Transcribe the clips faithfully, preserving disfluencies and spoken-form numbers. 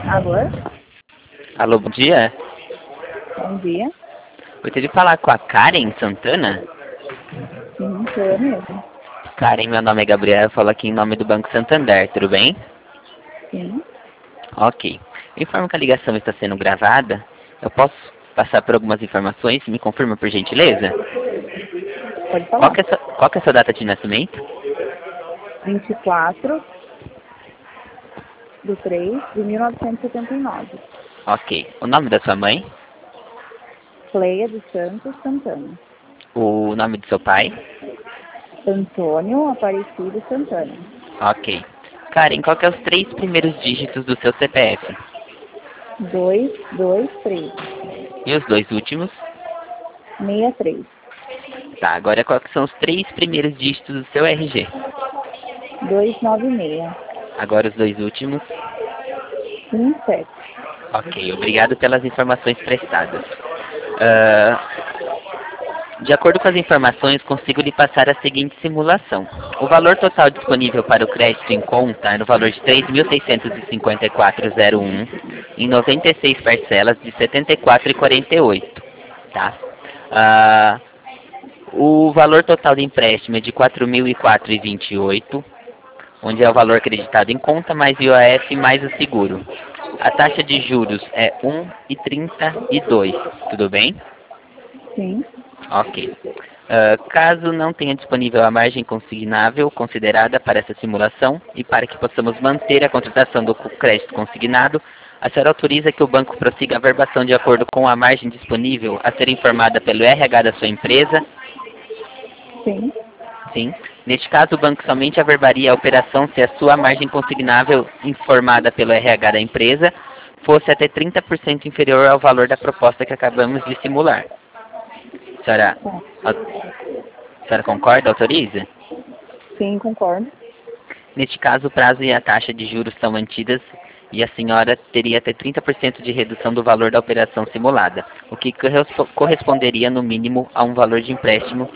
Alô? Alô, bom dia. Bom dia. Gostaria de falar com a Karen Santana. Sim, sou eu mesmo. Karen, meu nome é Gabriel, eu falo aqui em nome do Banco Santander, tudo bem? Sim, Ok. Informo que a ligação está sendo gravada. Eu posso passar por algumas informações? Me confirma, por gentileza? pode Qual falar. que é a sua, qual que é a sua data de nascimento? vinte e quatro de três de mil novecentos e setenta e nove. Ok. O nome da sua mãe? Cleia dos Santos Santana. O nome do seu pai? Antônio Aparecido Santana. Ok. Karen, qual que é os três primeiros dígitos do seu C P F? dois, dois, três. E os dois últimos? sessenta e três. Tá, agora qual que são os três primeiros dígitos do seu R G? duzentos e noventa e seis. Agora os dois últimos? vinte e sete. Ok, obrigado pelas informações prestadas. Ah, de acordo com as informações, consigo lhe passar a seguinte simulação. O valor total disponível para o crédito em conta é no valor de três mil seiscentos e cinquenta e quatro vírgula zero um em noventa e seis parcelas de setenta e quatro vírgula quarenta e oito. Tá? Ah, o valor total do empréstimo é de quatro mil e quatro vírgula vinte e oito, onde é o valor acreditado em conta mais I O F mais o seguro. A taxa de juros é um vírgula trinta e dois, tudo bem? Sim, Ok. Ah, caso não tenha disponível a margem consignável considerada para essa simulação e para que possamos manter a contratação do crédito consignado, a senhora autoriza que o banco prossiga a verbação de acordo com a margem disponível a ser informada pelo R H da sua empresa? sim. Sim. Neste caso, o banco somente averbaria a operação se a sua margem consignável informada pelo R H da empresa fosse até trinta por cento inferior ao valor da proposta que acabamos de simular. A senhora, Tá. a senhora concorda? Autoriza? Sim, concordo. Neste caso, o prazo e a taxa de juros são mantidas e a senhora teria até trinta por cento de redução do valor da operação simulada, o que correspo- corresponderia no mínimo a um valor de empréstimo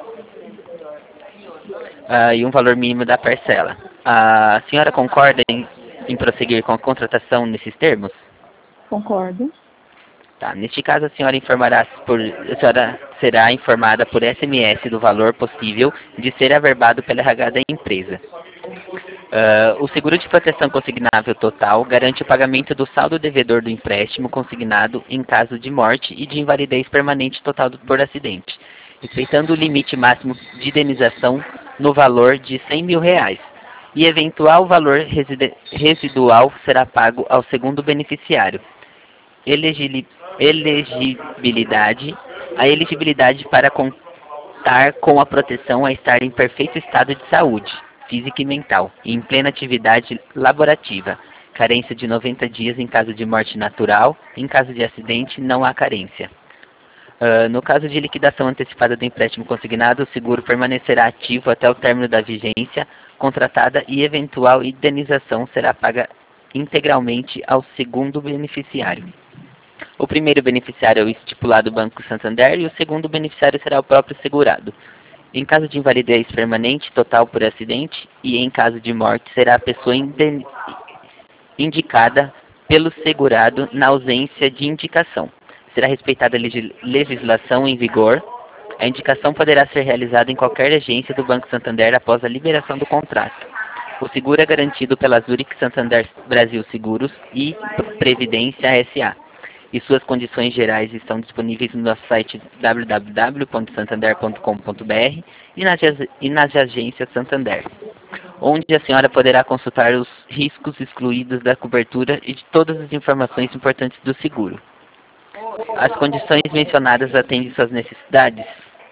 ah, e um valor mínimo da parcela. A senhora concorda em, em prosseguir com a contratação nesses termos? Concordo. Tá. Neste caso, a senhora informará por, a senhora será informada por S M S do valor possível de ser averbado pela R H da empresa. Ah, o seguro de proteção consignável total garante o pagamento do saldo devedor do empréstimo consignado em caso de morte e de invalidez permanente total do- por acidente, respeitando o limite máximo de indenização no valor de cem mil reais. E eventual valor reside- residual será pago ao segundo beneficiário. Elegili- elegibilidade. A elegibilidade para contar com a proteção a estar em perfeito estado de saúde, física e mental, e em plena atividade laborativa. Carência de noventa dias em caso de morte natural. Em caso de acidente, não há carência. Ah, no caso de liquidação antecipada do empréstimo consignado, o seguro permanecerá ativo até o término da vigência contratada e eventual indenização será paga integralmente ao segundo beneficiário. O primeiro beneficiário é o estipulado Banco Santander e o segundo beneficiário será o próprio segurado. Em caso de invalidez permanente total por acidente e em caso de morte, será a pessoa inden- indicada pelo segurado na ausência de indicação. Será respeitada a legis- legislação em vigor. A indicação poderá ser realizada em qualquer agência do Banco Santander após a liberação do contrato. O seguro é garantido pela Zurich Santander Brasil Seguros e Previdência S A e suas condições gerais estão disponíveis no nosso site w w w ponto santander ponto com ponto b r e nas, ag- e nas agências Santander, onde a senhora poderá consultar os riscos excluídos da cobertura e de todas as informações importantes do seguro. As condições mencionadas atendem suas necessidades?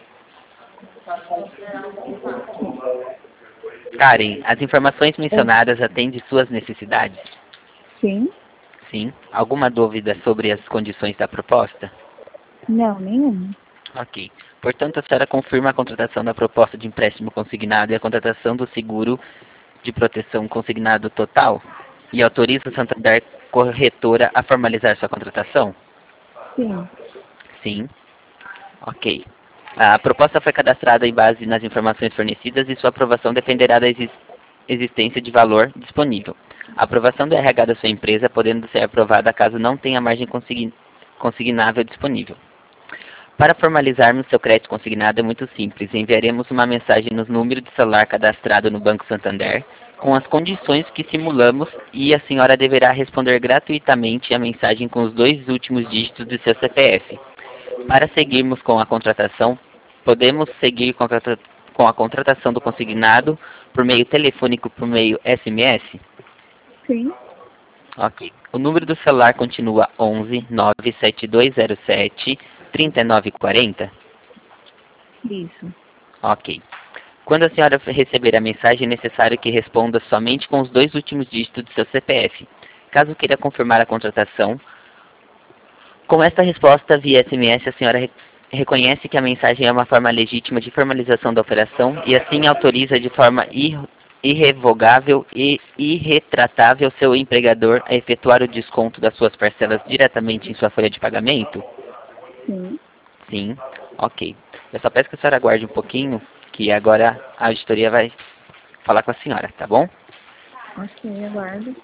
Karen, as informações mencionadas atendem suas necessidades? Sim. Sim. Alguma dúvida sobre as condições da proposta? Não, nenhuma. Ok. Portanto, a senhora confirma a contratação da proposta de empréstimo consignado e a contratação do seguro de proteção consignado total? E autoriza a Santander Corretora a formalizar sua contratação? Sim. Sim. Ok. A proposta foi cadastrada em base nas informações fornecidas e sua aprovação dependerá da exis- existência de valor disponível. A aprovação do R H da sua empresa podendo ser aprovada caso não tenha margem consign- consignável disponível. Para formalizarmos seu crédito consignado é muito simples. Enviaremos uma mensagem no número de celular cadastrado no Banco Santander com as condições que simulamos e a senhora deverá responder gratuitamente a mensagem com os dois últimos dígitos do seu C P F. Para seguirmos com a contratação, podemos seguir com a, contra- com a contratação do consignado por meio telefônico, por meio S M S? Sim. Ok. O número do celular continua onze nove sete dois zero sete três nove quatro zero? Isso. Ok. Quando a senhora receber a mensagem, é necessário que responda somente com os dois últimos dígitos do seu C P F. Caso queira confirmar a contratação, com esta resposta via S M S, a senhora re reconhece que a mensagem é uma forma legítima de formalização da operação e assim autoriza de forma ir irrevogável e irretratável seu empregador a efetuar o desconto das suas parcelas diretamente em sua folha de pagamento? Sim. Sim. Ok. Eu só peço que a senhora aguarde um pouquinho, que agora a auditoria vai falar com a senhora, tá bom? Ok, aguardo.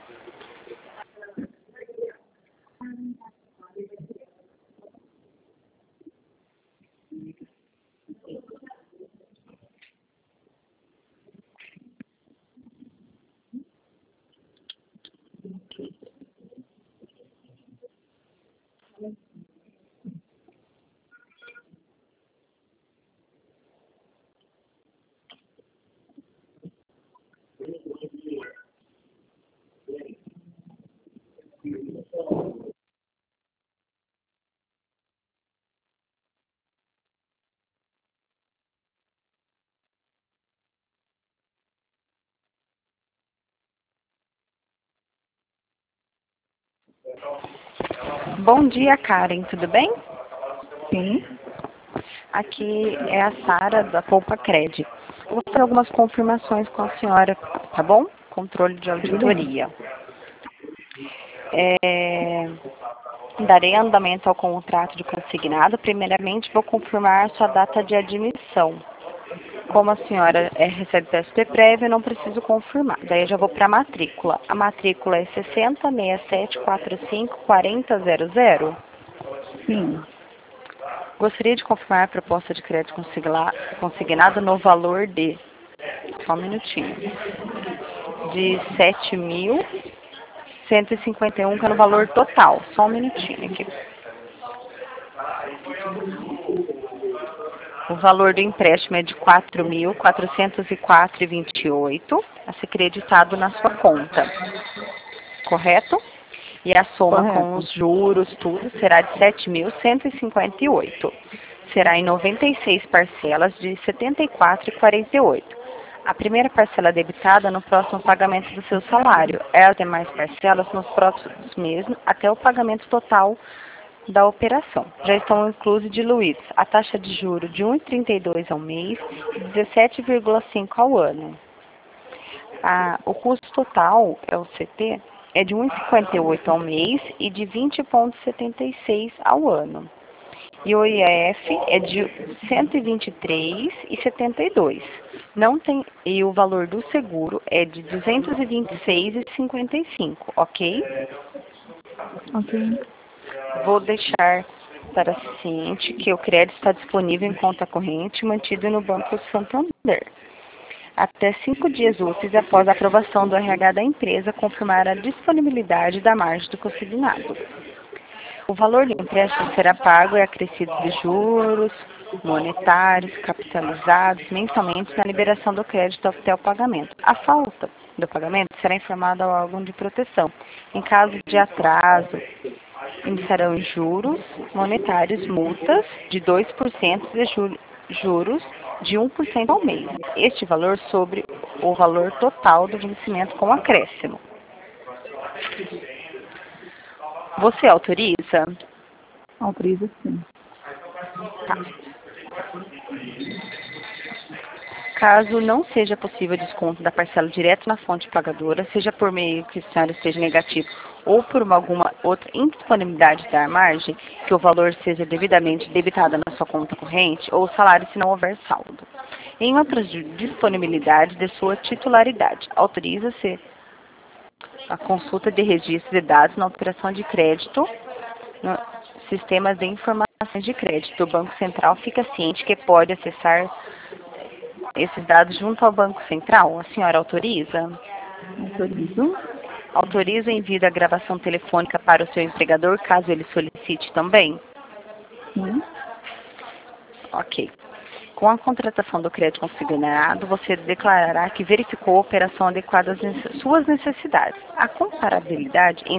Bom dia, Karen, tudo bem? Sim. Aqui é a Sara da Poupa Cred. Eu vou fazer algumas confirmações com a senhora, tá bom? Controle de auditoria. É, darei andamento ao contrato de consignado. Primeiramente, vou confirmar sua data de admissão. Como a senhora é, recebe P S P prévio, eu não preciso confirmar. Daí eu já vou para a matrícula. A matrícula é sessenta, sessenta e sete, quarenta e cinco, quarenta, zero zero. Sim. Gostaria de confirmar a proposta de crédito consigla- consignado no valor de, só um minutinho, de sete mil cento e cinquenta e um, que é no valor total. Só um minutinho aqui. O valor do empréstimo é de quatro mil quatrocentos e quatro reais e vinte e oito centavos, a ser creditado na sua conta. Correto? E a soma com Correto. os juros, tudo, será de sete mil cento e cinquenta e oito. Será em noventa e seis parcelas de setenta e quatro reais e quarenta e oito centavos. A primeira parcela debitada no próximo pagamento do seu salário. É as demais parcelas nos próximos meses, até o pagamento total da operação. Já estão inclusos e diluídos a taxa de juros de um vírgula trinta e dois ao mês e dezessete vírgula cinco ao ano. Ah, o custo total, é o C T, é de um vírgula cinquenta e oito ao mês e de vinte vírgula setenta e seis ao ano. E o I F é de cento e vinte e três vírgula setenta e dois. Não tem, e o valor do seguro é de duzentos e vinte e seis vírgula cinquenta e cinco, ok? Ok. Vou deixar para ciente que o crédito está disponível em conta corrente mantido no Banco Santander. Até cinco dias úteis após a aprovação do R H da empresa confirmar a disponibilidade da margem do consignado. O valor do empréstimo será pago e acrescido de juros monetários capitalizados mensalmente na liberação do crédito até o pagamento. A falta do pagamento será informada ao órgão de proteção. Em caso de atraso, iniciarão juros monetários, multas de dois por cento e ju- juros de um por cento ao mês. Este valor sobre o valor total do vencimento com acréscimo. Você autoriza? Autoriza sim. Tá. Caso não seja possível desconto da parcela direto na fonte pagadora, seja por meio que o cenário esteja negativo ou por uma, alguma outra indisponibilidade da margem, que o valor seja devidamente debitado na sua conta corrente ou salário se não houver saldo. Em outras disponibilidades de sua titularidade, autoriza-se a consulta de registro de dados na operação de crédito no sistemas de informações de crédito. O Banco Central fica ciente que pode acessar esses dados junto ao Banco Central. A senhora autoriza? Autorizo. Autoriza o envio da gravação telefônica para o seu empregador, caso ele solicite também? Sim. Ok. Com a contratação do crédito consignado, você declarará que verificou a operação adequada às suas necessidades. A comparabilidade